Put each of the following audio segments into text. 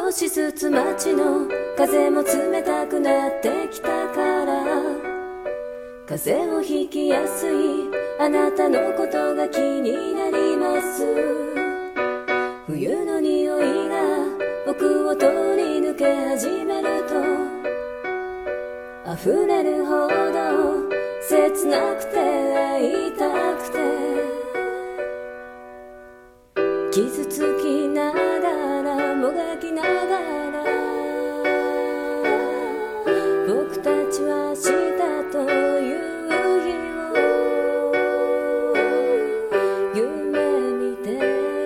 少しずつ街の風も冷たくなってきたから、風邪をひきやすいあなたのことが気になります。冬の匂いが僕を通り抜け始めると、溢れるほど切なくて会いたくて、傷つきながらもがきながら、僕たちは明日という日を夢見て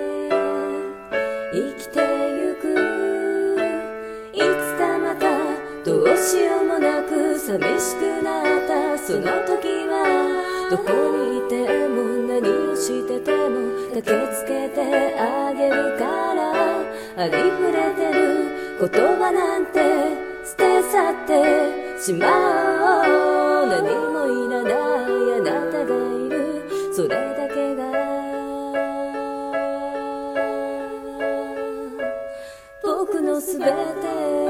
生きてゆく。いつかまたどうしようもなく寂しくなったその時は、どこにいても何をしてても駆けつけてあげるから、ありふれてる言葉なんて捨て去ってしまおう。何もいらないあなたがいる、それだけが僕のすべて